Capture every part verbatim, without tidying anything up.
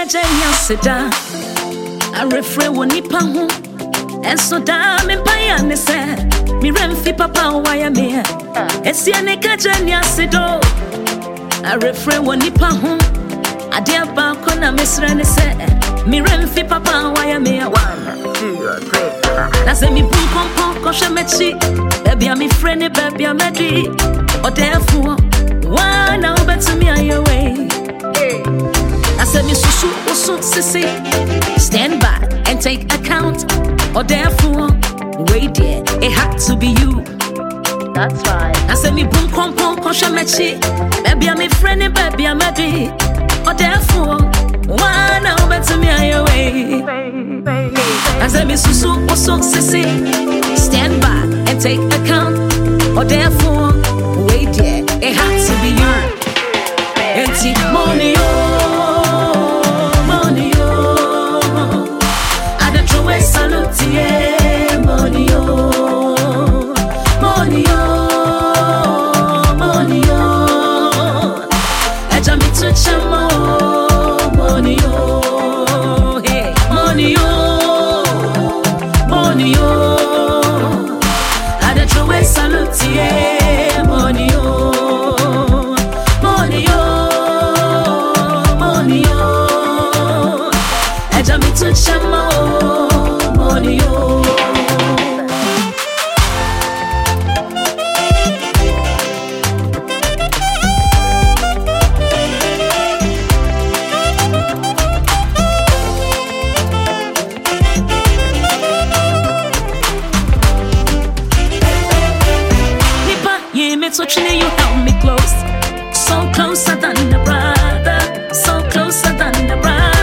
Kajanya Seda, I refrain when nipa home, and so damn in Payane said, Miremfi Papa, why am here? Esiane Kajanya Sedo, I refrain when nipa home, I dear Bakona Miss Rene said, Miremfi Papa, why am here? One, two, three. That's a me boom pom pom, kosha mechi, baby, I'm a friend, baby, I'm a D, or therefore, one now better me on your way. I said, Miss Susu, Usu, Sissy, stand back and take account, or therefore, wait there, it had to be you. That's right. I said, me boom pom pom, kosha mechi, baby, I'm a friend, baby, I'm a D, or therefore, one now better me on your way. I said, Miss Susu, Usu, Sissy, stand back and take account, or therefore, wait there, it had to be you. Enti money oh, money oh, I don't throw a salute yeah, money oh, money oh, money oh, I jam it to chamo, money oh, hey, money oh, money oh, I don't throw a salute yeah, money oh. To chamo money oh. Nipa ye me touching you held me close, so closer than a brother, so closer than a brother.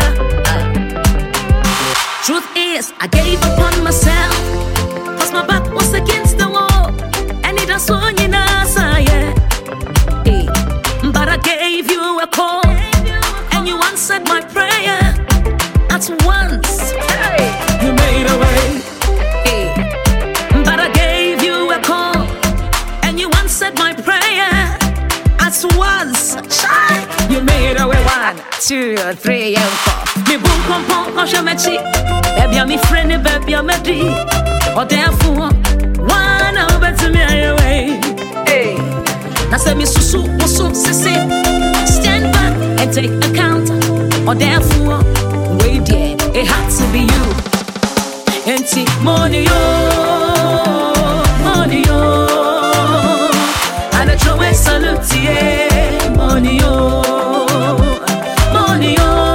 Truth is, I gave up on myself, cause my back was against the wall, and it was on you now, yeah. Hey. But I gave you a call, and you answered my prayer at once. Hey. You made a way. Hey. But I gave you a call, and you answered my prayer at once. You made a way. One, two, three, and four. Me boom pom pom, kosha mechi. Baby, I'm a friend, baby, I'm a D. Or therefore, one over to me away. Hey, now say me susu, usu, sissy. Stand back and take account. Or therefore, wait there, it had to be you. Enti money oh, money oh, and I throw a salute yeah, money oh, money oh.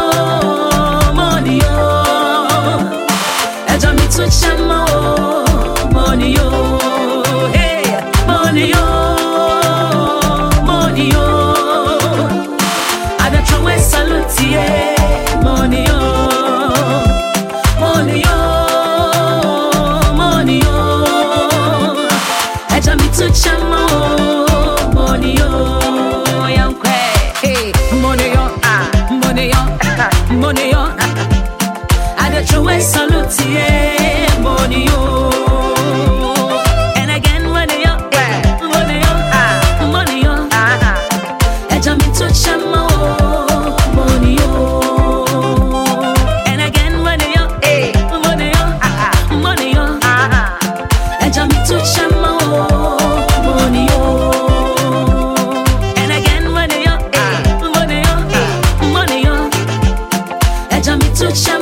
To chamo money oh, hey, money oh, money oh, I don't throw a salute yeah, money oh, money oh, money oh, I jam it to chamo money oh, young hey, money oh, ah, money oh, money oh, I don't throw a salute yeah. Money oh, and again money oh, money oh, ah, money oh, ah, I jam into chamo, money oh, and again money oh, money oh, ah, money oh, ah, I jam into chamo, money oh, and again money oh, money oh, money oh, I jam into chamo.